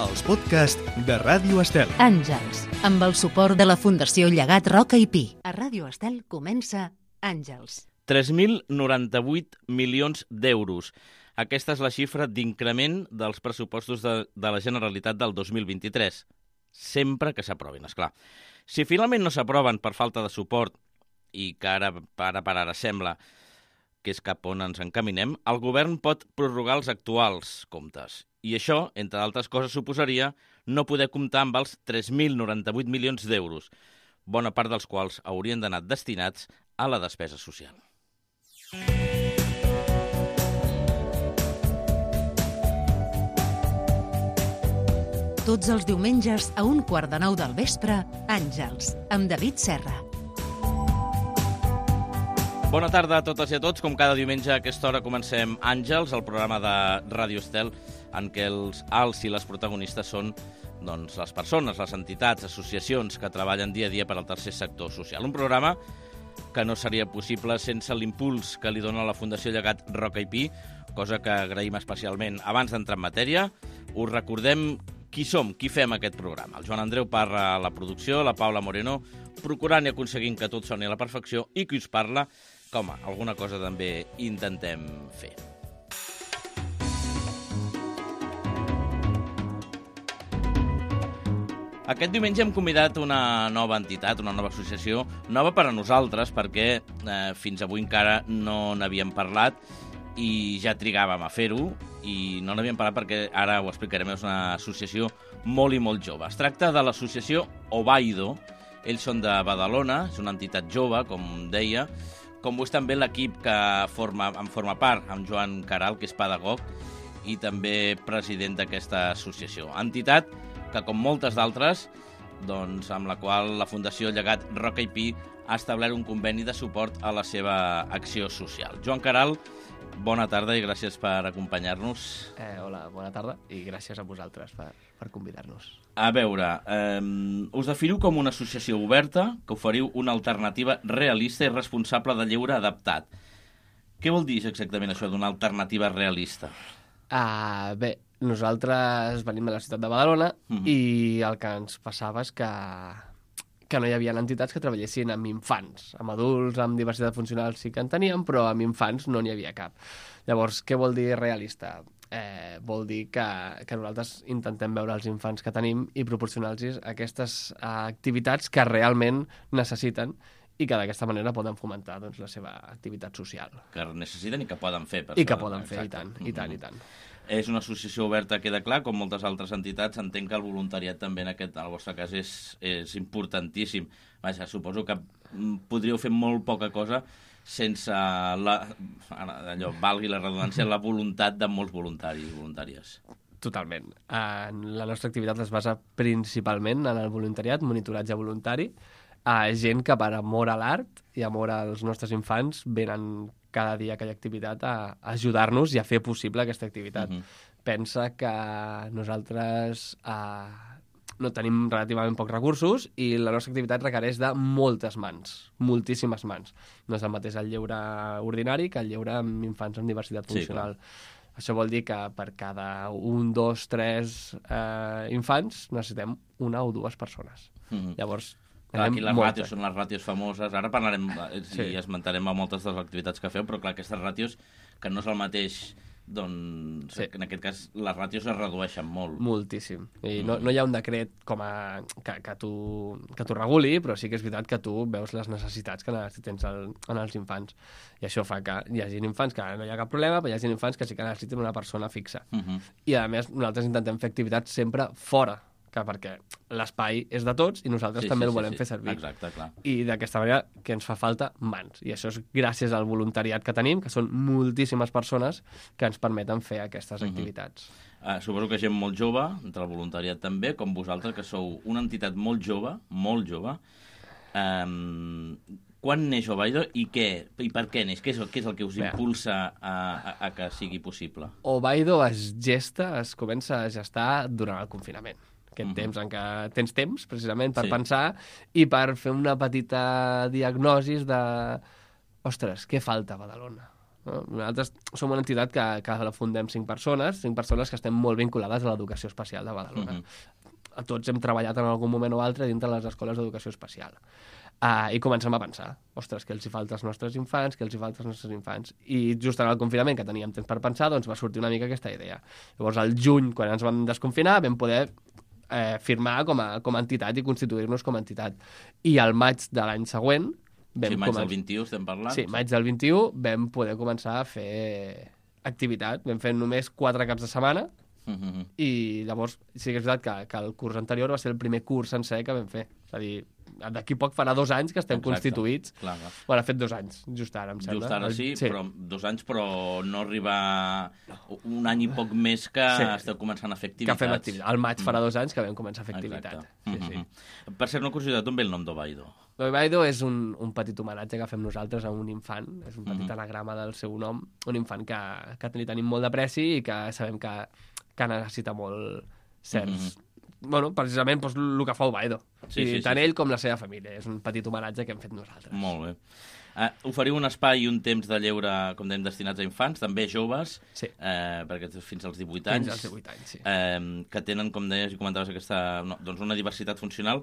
els podcasts de Ràdio Estel. Àngels, amb el suport de la Fundació Llegat Roca i Pi. A Ràdio Estel comença Àngels. 3.098 milions d'euros. Aquesta és la xifra d'increment dels pressupostos de la Generalitat del 2023. Sempre que s'aprovin, esclar. Si finalment no s'aproven per falta de suport, i que ara sembla que és cap on ens encaminem, el govern pot prorrogar els actuals comptes. I això, entre altres coses, suposaria no poder comptar amb els 3.098 milions d'euros, bona part dels quals haurien d'anar destinats a la despesa social. Tots els diumenges a 8:45 del vespre, Àngels, amb David Serra. Bona tarda a totes i a tots. Com cada diumenge a aquesta hora comencem Àngels, el programa de Ràdio Estel, en què els i les protagonistes són les persones, les entitats, associacions que treballen dia a dia per al tercer sector social. Un programa que no seria possible sense l'impuls que li dona la Fundació Llegat Roca i Pi, cosa que agraïm especialment. Abans d'entrar en matèria, us recordem qui som, qui fem aquest programa. El Joan Andreu Parra a la producció, la Paula Moreno, procurant i aconseguint que tot soni a la perfecció, i qui us parla, que, home, alguna cosa també intentem fer. Aquest diumenge hem convidat una nova entitat, una nova associació, nova per a nosaltres, perquè fins avui encara no n'havíem parlat i ja trigàvem a fer-ho, i no n'havíem parlat perquè ara ho explicarem, és una associació molt i molt jove. Es tracta de l'associació Obaido. Ells són de Badalona, és una entitat jove, com deia, com és també l'equip que en forma part, amb Joan Caral, que és pedagog i també president d'aquesta associació. Entitat que, com moltes d'altres, amb la qual la Fundació Llegat Roca i Pi ha establert un conveni de suport a la seva acció social. Joan Caral, bona tarda i gràcies per acompanyar-nos. Hola, bona tarda i gràcies a vosaltres per convidar-nos. A veure, us definiu com una associació oberta que oferiu una alternativa realista i responsable de lleure adaptat. Què vol dir exactament això d'una alternativa realista? Bé, nosaltres venim de la ciutat de Badalona i el que ens passava és que no hi havia entitats que treballessin amb infants. Amb adults, amb diversitat funcional sí que en teníem, però amb infants no n'hi havia cap. Llavors, què vol dir realista? Vol dir que nosaltres intentem veure els infants que tenim i proporcionar-los aquestes activitats que realment necessiten i que d'aquesta manera poden fomentar la seva activitat social. Que necessiten i que poden fer. I que poden fer, i tant, i tant, i tant. És una associació oberta, queda clar, com moltes altres entitats. Entenc que el voluntariat també en el vostre cas és importantíssim. Vaja, suposo que podríeu fer molt poca cosa sense valgui la redundància, la voluntat de molts voluntaris i voluntàries. Totalment. La nostra activitat es basa principalment en el voluntariat, monitoratge voluntari, gent que per amor a l'art i amor als nostres infants venen cada dia a aquella activitat a ajudar-nos i a fer possible aquesta activitat. Pensa que nosaltres no tenim relativament pocs recursos i la nostra activitat requereix de moltes mans, moltíssimes mans. No és el mateix el lleure ordinari que el lleure amb infants amb diversitat funcional. Sí, això vol dir que per cada 1, 2, 3 infants necessitem una o dues persones. Llavors, clar, aquí les ràtios són les ràtios famoses. Ara parlarem i esmentarem a moltes de les activitats que feu, però clar, aquestes ràtios, que no és el mateix, en aquest cas les ràtios es redueixen molt. Moltíssim. I no hi ha un decret que t'ho reguli, però sí que és veritat que tu veus les necessitats que tens en els infants. I això fa que hi hagi infants que no hi ha cap problema, però hi hagi infants que sí que necessiten una persona fixa. I a més, nosaltres intentem fer activitats sempre fora, perquè l'espai és de tots i nosaltres també el volem fer servir. Exacte, clar. I d'aquesta manera que ens fa falta mans. I això és gràcies al voluntariat que tenim, que són moltíssimes persones que ens permeten fer aquestes activitats. Suposo que gent molt jove, entre el voluntariat també, com vosaltres, que sou una entitat molt jove, molt jove. Quan neix Obaido i per què neix? Què és el que us impulsa a que sigui possible? Obaido es comença a gestar durant el confinament. Aquest temps en què tens temps, precisament, per pensar i per fer una petita diagnosi de ostres, què falta a Badalona? No? Nosaltres som una entitat que la fundem 5 persones que estem molt vinculades a l'educació especial de Badalona. Tots hem treballat en algun moment o altre dintre les escoles d'educació especial. I comencem a pensar, ostres, què els hi falta als nostres infants, què els hi falta als nostres infants. I just en el confinament, que teníem temps per pensar, doncs va sortir una mica aquesta idea. Llavors, al juny, quan ens vam desconfinar, vam poder firmar com a entitat i constituir-nos com a entitat. I al maig de l'any següent... maig del 21 estem parlant? Sí, maig del 21 vam poder començar a fer activitat. Vam fer només 4 caps de setmana i llavors sí que és veritat que el curs anterior va ser el primer curs sencer que vam fer. És a dir, d'aquí poc farà 2 anys que estem constituïts. Clar. Bueno, ha fet 2 anys, just ara, em sembla. Just ara sí, però 2 anys, però no arriba un any i poc més que esteu començant a fer activitats. Que fem activitat. Al maig farà 2 anys que vam començar a fer activitat. Sí. Per ser una curiositat, d'on ve el nom d'Ovaido? L'Ovaido és un petit homenatge que fem nosaltres a un infant, és un petit anagrama del seu nom, un infant que li tenim molt d'apreci i que sabem que necessita molt certs... Bueno, precisament doncs, el que fa Ovaido. Tant ell com la seva família. És un petit homenatge que hem fet nosaltres. Molt bé. Oferiu un espai i un temps de lleure, com dèiem, destinats a infants, també joves, perquè fins als 18 anys. Fins als 18 anys, sí. Que tenen, com deies i comentaves, una diversitat funcional.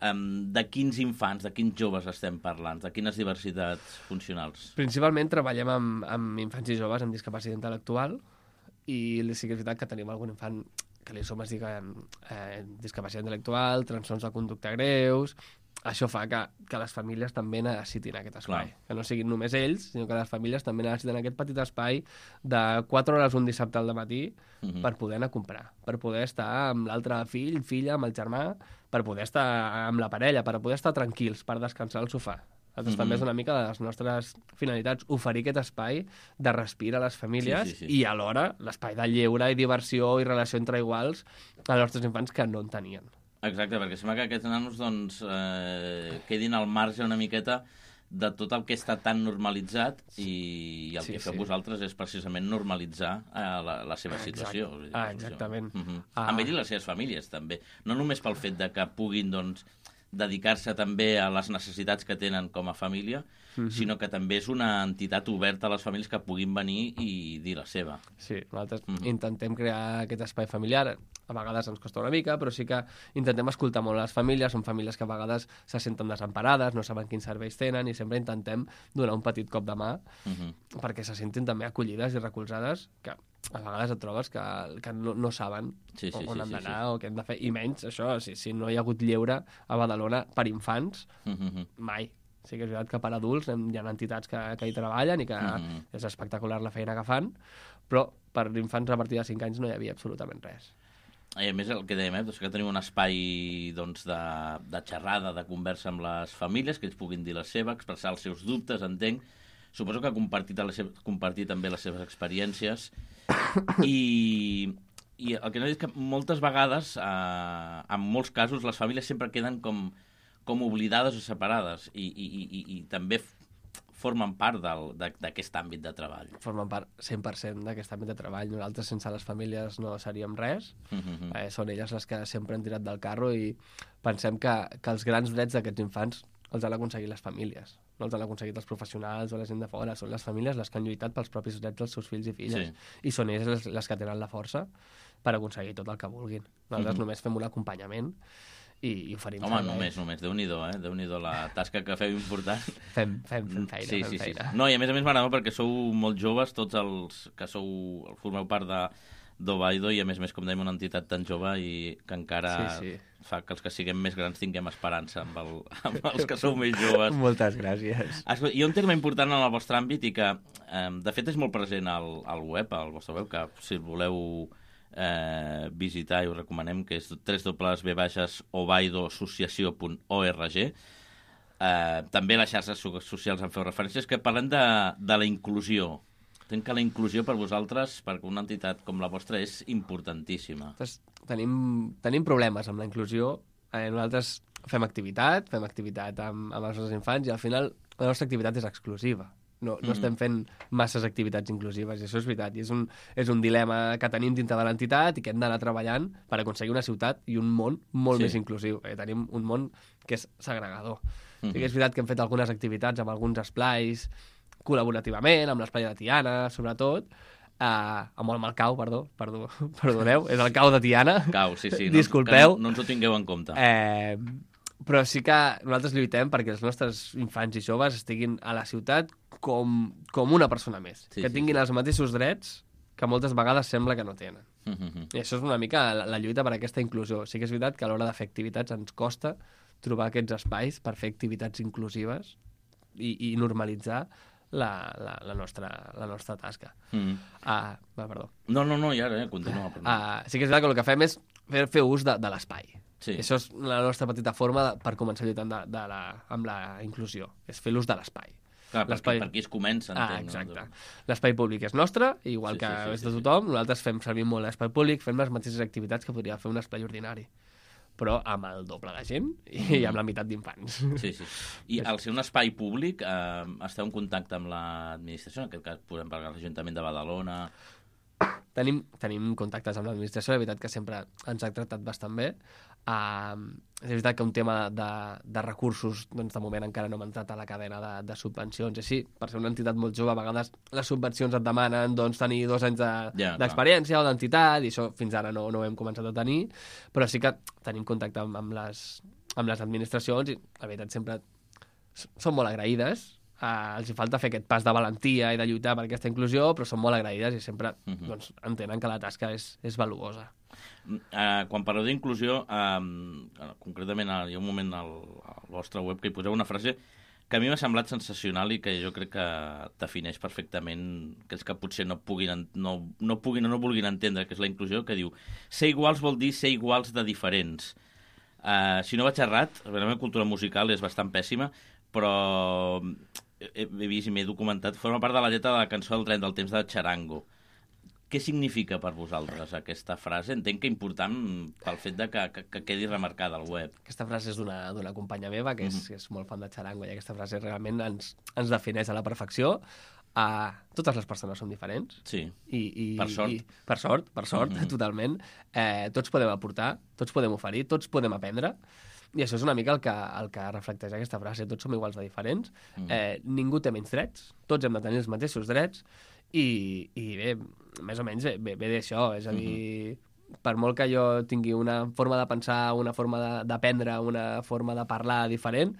De quins infants, de quins joves estem parlant? De quines diversitats funcionals? Principalment treballem amb infants i joves amb discapacitat intel·lectual i sí que és veritat que tenim algun infant que li som, es diguen, discapacitat intel·lectual, trastorns de conducta greus. Això fa que les famílies també necessitin aquest espai. Clar. Que no siguin només ells, sinó que les famílies també necessiten aquest petit espai de 4 hores un dissabte al matí per poder anar a comprar, per poder estar amb l'altre fill, filla, amb el germà, per poder estar amb la parella, per poder estar tranquils, per descansar al sofà. També és una mica de les nostres finalitats, oferir aquest espai de respir a les famílies i alhora l'espai de lleure i diversió i relació entre iguals als nostres infants que no en tenien. Exacte, perquè sembla que aquests nanos doncs, quedin al marge una miqueta de tot el que està tan normalitzat i el que feu vosaltres és precisament normalitzar la seva situació. Exactament. Amb ell i les seves famílies, també. No només pel fet de que puguin doncs, dedicar-se també a les necessitats que tenen com a família, sinó que també és una entitat oberta a les famílies que puguin venir i dir la seva. Sí, nosaltres intentem crear aquest espai familiar. A vegades ens costa una mica, però sí que intentem escoltar molt les famílies. Són famílies que a vegades se senten desemparades, no saben quins serveis tenen i sempre intentem donar un petit cop de mà perquè se sentin també acollides i recolzades, que a vegades et trobes que no saben on han d'anar o què han de fer, i menys això, si no hi ha hagut lleure a Badalona per infants, mai. Sí que és veritat que per adults hi ha entitats que hi treballen i que és espectacular la feina que fan, però per infants a partir de 5 anys no hi havia absolutament res. I a més el que dèiem, que tenim un espai de xerrada, de conversa amb les famílies, que ells puguin dir la seva, expressar els seus dubtes, entenc. Suposo que compartir també les seves experiències. I el que no he dit és que moltes vegades, en molts casos, les famílies sempre queden com oblidades o separades i també formen part d'aquest àmbit de treball. Formen part 100% d'aquest àmbit de treball. Nosaltres sense les famílies no seríem res. Són elles les que sempre han tirat del carro i pensem que els grans drets d'aquests infants els han aconseguit les famílies. No els han aconseguit els professionals o la gent de fora. Són les famílies les que han lluitat pels propis drets dels seus fills i filles. I són elles les que tenen la força per aconseguir tot el que vulguin. Nosaltres només fem un acompanyament i oferim servei. Només, Déu-n'hi-do, Déu-n'hi-do la tasca que feu important. Fem feina, fem feina. No, i a més m'agrada perquè sou molt joves, tots els que formeu part d'Ovaido i a més, com dèiem, una entitat tan jove i que encara fa que els que siguem més grans tinguem esperança amb els que sou més joves. Moltes gràcies. Hi ha un terme important en el vostre àmbit i que, de fet, és molt present al web, al vostre web, que si el voleu visitar i us recomanem, que és www.ovaidoassociació.org. També les xarxes socials en feu referències, que parlen de la inclusió. Entenc que la inclusió per vosaltres, per una entitat com la vostra, és importantíssima. Tenim problemes amb la inclusió. Nosaltres fem activitat amb els nostres infants i al final la nostra activitat és exclusiva. No estem fent masses activitats inclusives, i això és veritat. I és un dilema que tenim dintre de l'entitat i que hem d'anar treballant per aconseguir una ciutat i un món molt més inclusiu. Tenim un món que és segregador. Sí que és veritat que hem fet algunes activitats amb alguns esplais col·laborativament, amb l'Espai de Tiana, sobretot, amb el Malcau, perdoneu, és el Cau de Tiana. Cau, sí. Disculpeu. No ens ho tingueu en compte. Però sí que nosaltres lluitem perquè els nostres infants i joves estiguin a la ciutat com una persona més. Que tinguin els mateixos drets que moltes vegades sembla que no tenen. I això és una mica la lluita per aquesta inclusió. Sí que és veritat que a l'hora de fer activitats ens costa trobar aquests espais per fer activitats inclusives i normalitzar la nostra tasca. Perdó. No, ja, continua. Sí que és veritat que el que fem és fer ús de l'espai. Sí. Això és la nostra petita forma per començar lluitant amb la inclusió, és fer l'ús de l'espai. Clar, per aquí es comença, entenc. Exacte. L'espai públic és nostre, igual que és de tothom. Nosaltres fem servir molt l'espai públic, fem les mateixes activitats que podria fer un espai ordinari, però amb el doble de gent i amb la meitat d'infants. Sí. I al ser un espai públic, esteu en contacte amb l'administració? En aquest cas, podem parlar de l'Ajuntament de Badalona... Tenim contactes amb l'administració, la veritat que sempre ens ha tractat bastant bé. És veritat que un tema de recursos, doncs de moment encara no hem entrat a la cadena de subvencions. I així, per ser una entitat molt jove, a vegades les subvencions et demanen tenir 2 anys d'experiència o d'entitat, i això fins ara no ho hem començat a tenir, però sí que tenim contacte amb les administracions i la veritat sempre són molt agraïdes. Els hi falta fer aquest pas de valentia i de lluitar per aquesta inclusió, però són molt agraïdes i sempre entenen que la tasca és valuosa. Quan parleu d'inclusió, concretament hi ha un moment al vostre web que hi poseu una frase que a mi m'ha semblat sensacional i que jo crec que defineix perfectament aquells que potser no puguin o no vulguin entendre que és la inclusió, que diu: ser iguals vol dir ser iguals de diferents. Si no vaig errat, la meva cultura musical és bastant pèssima, però he vist i m'he documentat, forma part de la lletra de la cançó del Tren del Temps de Charango. Què significa per vosaltres aquesta frase? Entenc que important pel fet de que quedi remarcada al web. Aquesta frase és d'una companya meva que és molt fan de Charango, i aquesta frase realment ens defineix a la perfecció. Totes les persones són diferents. Sí, per sort. Per sort, totalment. Tots podem aportar, tots podem oferir, tots podem aprendre. I això és una mica el que reflecteix aquesta frase. Tots som iguals de diferents, ningú té menys drets, tots hem de tenir els mateixos drets, i bé, més o menys ve d'això. És a dir, per molt que jo tingui una forma de pensar, una forma d'aprendre, una forma de parlar diferent,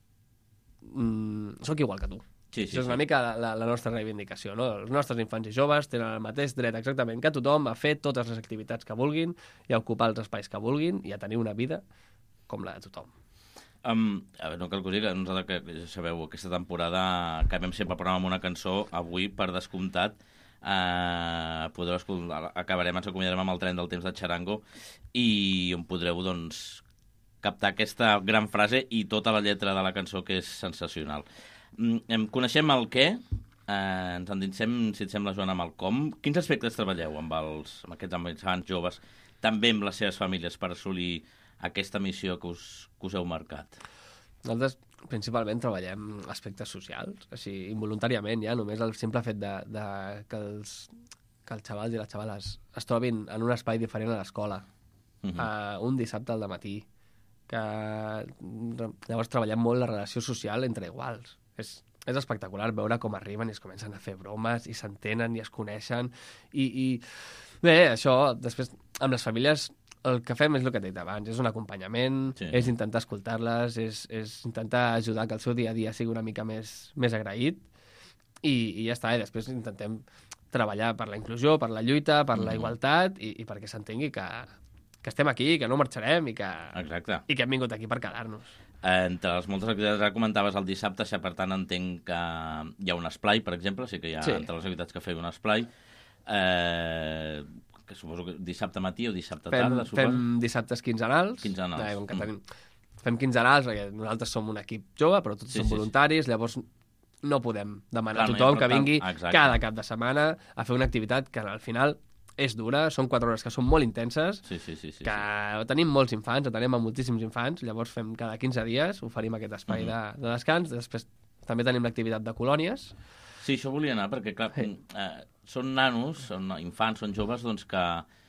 sóc igual que tu. Això és una mica la nostra reivindicació, no? Els nostres infants i joves tenen el mateix dret exactament que tothom a fer totes les activitats que vulguin i a ocupar els espais que vulguin i a tenir una vida com la de tothom. A veure, no cal que us digui, nosaltres, que ja sabeu, aquesta temporada acabem sempre el programa amb una cançó. Avui, per descomptat, podreu escoltar, ens acomiadarem amb el Tren del Temps de Charango, i on podreu, doncs, captar aquesta gran frase i tota la lletra de la cançó, que és sensacional. Coneixem el què, ens endinsem, si et sembla, Joan, amb el com. Quins aspectes treballeu amb aquests infants joves, també amb les seves famílies, per assolir aquesta missió que us heu marcat? Nosaltres principalment treballem aspectes socials, així involuntàriament ja, només el simple fet que els xavals i les xavales es trobin en un espai diferent a l'escola, un dissabte al dematí, que llavors treballem molt la relació social entre iguals. És espectacular veure com arriben i es comencen a fer bromes i s'entenen i es coneixen i bé, això després amb les famílies el que fem és el que t'he dit abans, és un acompanyament, és intentar escoltar-les, és intentar ajudar que el seu dia a dia sigui una mica més agraït i ja està, i després intentem treballar per la inclusió, per la lluita, per la igualtat i perquè s'entengui que estem aquí, que no marxarem i que hem vingut aquí per quedar-nos. Entre les moltes activitats, ara comentaves el dissabte, per tant entenc que hi ha un esplai, per exemple, sí que hi ha entre les activitats que feu un esplai, que suposo que dissabte matí o dissabte tarda, suposo? Fem dissabtes quinzenals. Fem quinzenals, perquè nosaltres som un equip jove, però tots som voluntaris, llavors no podem demanar a tothom que vingui cada cap de setmana a fer una activitat que al final és dura, són 4 hores que són molt intenses, que tenim molts infants, atenem a moltíssims infants, llavors fem cada 15 dies, oferim aquest espai de descans, després també tenim l'activitat de colònies. Sí, això volia anar, perquè clar, són nanos, són infants, són joves, doncs que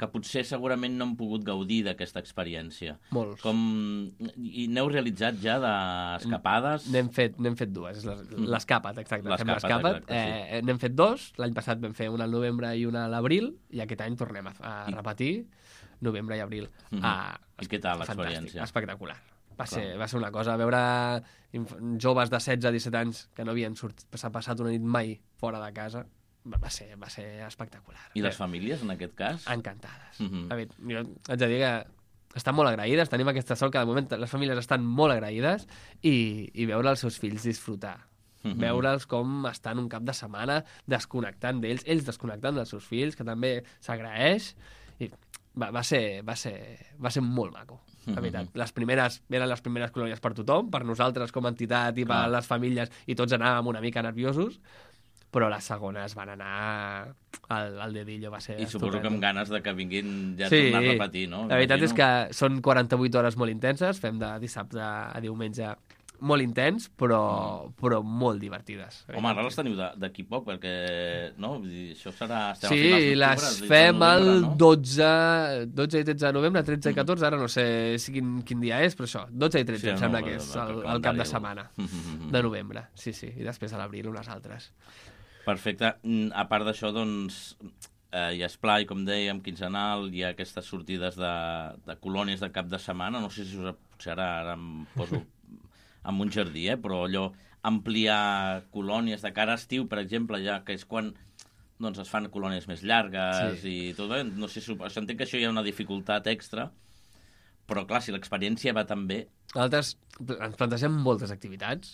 que potser segurament no han pogut gaudir d'aquesta experiència. Molts. I n'heu realitzat ja d'escapades? N'hem fet dues, l'escapat, exacte. L'escapat, exacte, sí. N'hem fet dos, l'any passat vam fer una al novembre i una a l'abril, i aquest any tornem a repetir novembre i abril. I què tal l'experiència? Espectacular. Va ser una cosa, veure joves de 16 a 17 anys que no havien passat una nit mai fora de casa, va ser espectacular. I les famílies, en aquest cas? Encantades. A veure, jo haig de dir que estan molt agraïdes, tenim aquesta sort que de moment les famílies estan molt agraïdes i veure els seus fills disfrutar. Veure'ls com estan un cap de setmana desconnectant d'ells, ells desconnectant dels seus fills, que també s'agraeix, i va ser molt maco. La veritat. Eren les primeres colònies per tothom, per nosaltres com a entitat i per les famílies, i tots anàvem una mica nerviosos, però les segones van anar al dedillo, va ser I suposo que amb ganes de que vinguin ja a sí, tornar a repetir, no? La veritat és que són 48 hores molt intenses, fem de dissabte a diumenge molt intens, però molt divertides. Home, ara les teniu d'aquí poc, perquè no? Això serà... Sí, les fem el 12 i 13 de novembre, 13 i 14, ara no sé quin dia és, però això, 12 i 13 em sembla que és el cap de setmana de novembre. Sí, i després a l'abril unes altres. Perfecte. A part d'això, doncs, hi ha esplai, com dèiem, quinzenal, hi ha aquestes sortides de colònies de cap de setmana, no sé si potser ara em poso amb un jardí, però allò, ampliar colònies de cara a estiu, per exemple, ja que és quan doncs, es fan colònies més llargues i tot, no sé, entenc que això hi ha una dificultat extra, però clar, si l'experiència va tan bé... Nosaltres ens plantegem moltes activitats.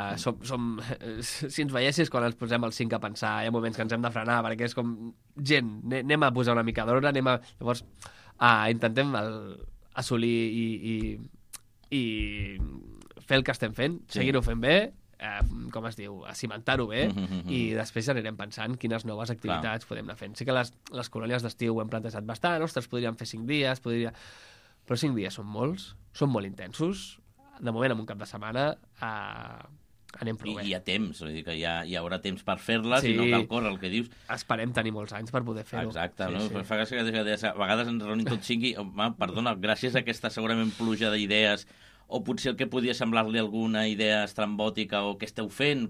Si ens veiessis quan ens posem el 5 a pensar, hi ha moments que ens hem de frenar, perquè és com gent, anem a posar una mica d'ordre, llavors intentem assolir i fer el que estem fent, seguir-ho fent bé, com es diu, cimentar-ho bé, i després ja anirem pensant quines noves activitats podem anar fent. Sí que les colònies d'estiu ho hem plantejat bastant, ostres, podríem fer 5 dies, però 5 dies són molts, són molt intensos. De moment, en un cap de setmana, anem prou bé. I hi ha temps, vull dir que hi haurà temps per fer-les i no cal córrer, el que dius. Esperem tenir molts anys per poder fer-ho. Exacte, no? Fa gràcia que a vegades ens reunim tots 5 i, perdona, gràcies a aquesta segurament pluja d'idees, o potser el que podia semblar-li alguna idea estrambòtica o què esteu fent,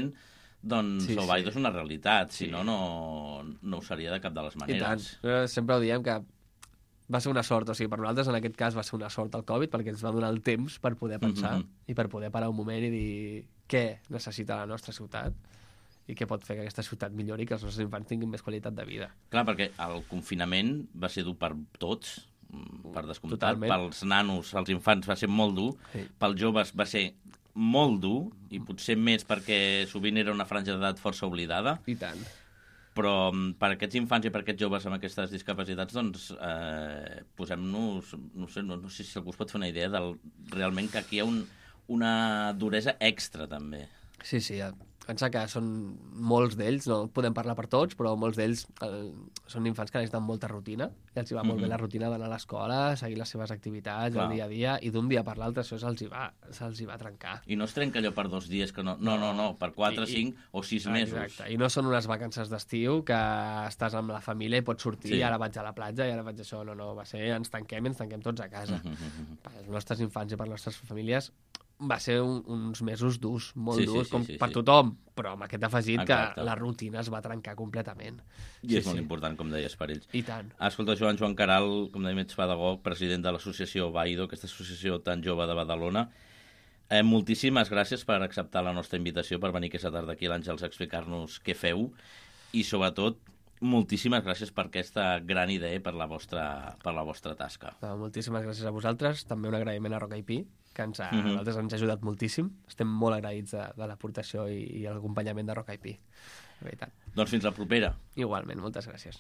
doncs Ovaido és una realitat, si no ho seria de cap de les maneres. I tant, sempre ho diem que va ser una sort, o sigui, per nosaltres en aquest cas va ser una sort el Covid perquè ens va donar el temps per poder pensar i per poder parar un moment i dir què necessita la nostra ciutat i què pot fer que aquesta ciutat millori i que els nostres infants tinguin més qualitat de vida. Clar, perquè el confinament va ser dur per tots, per descomptat. Pels nanos, els infants, va ser molt dur. Pels joves va ser molt dur, i potser més perquè sovint era una franja d'edat força oblidada. I tant. Però per aquests infants i per aquests joves amb aquestes discapacitats, doncs, posem-nos... No sé si algú es pot fer una idea del realment que aquí hi ha una duresa extra, també. Sí, pensa que són molts d'ells, no podem parlar per tots, però molts d'ells són infants que necessiten molta rutina, i els hi va molt bé la rutina d'anar a l'escola, seguir les seves activitats, el dia a dia, i d'un dia per l'altre això se'ls hi va trencar. I no es trenca allò per 2 dies, que no, per 4, 5 o 6 mesos. Exacte, i no són unes vacances d'estiu que estàs amb la família i pots sortir, i ara vaig a la platja, i ara vaig a això, va ser ens tanquem tots a casa. Per als nostres infants i per les nostres famílies va ser uns mesos durs, molt durs, com per tothom, però amb aquest afegit que la rutina es va trencar completament. I és molt important, com deies, per ells. I tant. Escolta, Joan Caral, com dèiem, ets pedagog, president de l'associació Ovaido, aquesta associació tan jove de Badalona. Moltíssimes gràcies per acceptar la nostra invitació, per venir aquesta tarda aquí a l'Àngels a explicar-nos què feu, i sobretot moltíssimes gràcies per aquesta gran idea i per la vostra tasca. Moltíssimes gràcies a vosaltres, també un agraïment a Roca IP, que a nosaltres ens ha ajudat moltíssim. Estem molt agraïts de l'aportació i l'acompanyament de Roca IP. La veritat. Doncs fins la propera. Igualment, moltes gràcies.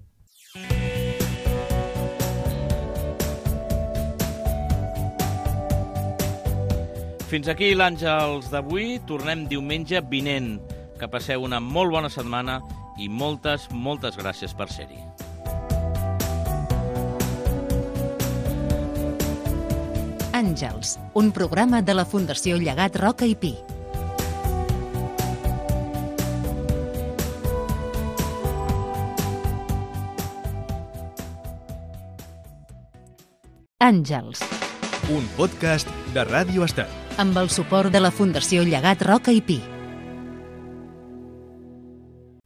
Fins aquí l'Àngels d'avui. Tornem diumenge vinent. Que passeu una molt bona setmana i moltes gràcies per ser-hi. Àngels, un programa de la Fundació Llegat Roca i Pi. Àngels, Un podcast de Ràdio Estel. amb el suport de la Fundació Llegat Roca i Pi.